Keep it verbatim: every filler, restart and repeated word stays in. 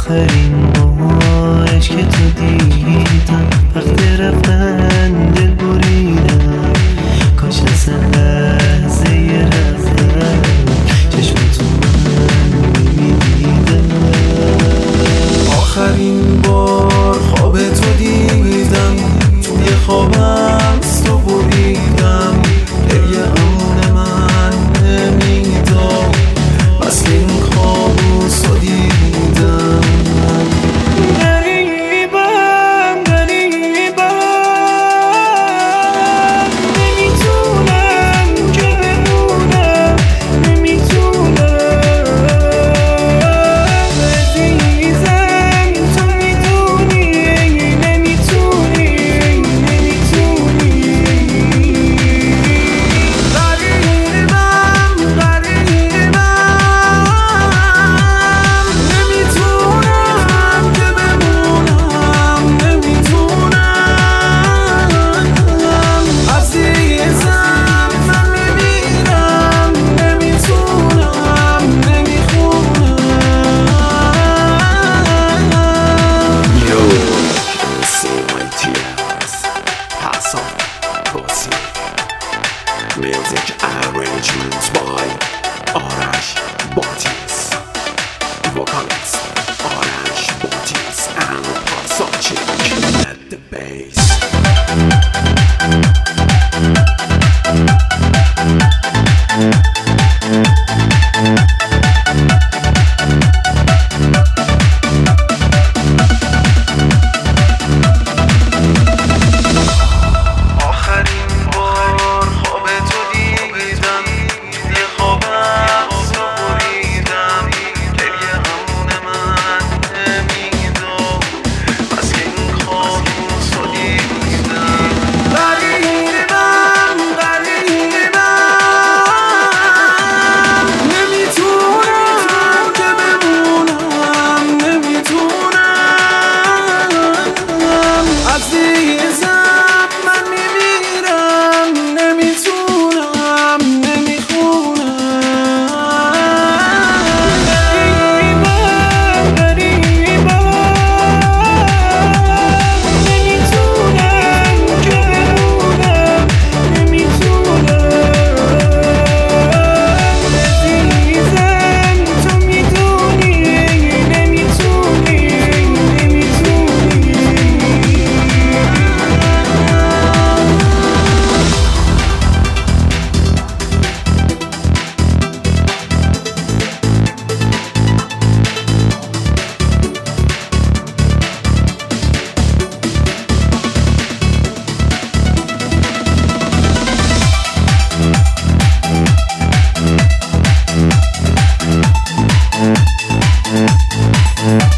آخرین بارش که تو دیدم وقت رفتن دل بریدم، کاش اصلا لحظه رفتن چشمتو من نمیدیدم. آخرین بار خواب تو دیدم، توی خوابم از تو بریدم، گریه امون من نمیداد بس این کابوس رو دیدم. غریبم غریبم نمیتونم که بمونم، نمیتونم عزیزم تو میدونی نمیتونی نمیتونی. غریبم غریبم نمیتونم که بمونم، نمیتونم عزیزم من میمیرم، نمیتونم نمیخونم. You can see my tears pass on pussy. Music arrangements by Arash Bodies, vocalist Arash Bodies and Pasochik at the bass. آخرین بار خواب تو دیدم، توی خوابم از تو بریدم، گریه همون من نمیداد بس که این کابوس رو دیدم. غریبم غریبم نمیتونم که بمونم، نمیتونم عزیزم من میمیرم، نمیتونم نمیخونم. غریبم غریبم نمیتونم که بمونم، نمیتونم عزیزم تو میدونی نمیتونی نمیتونی. We'll be right back.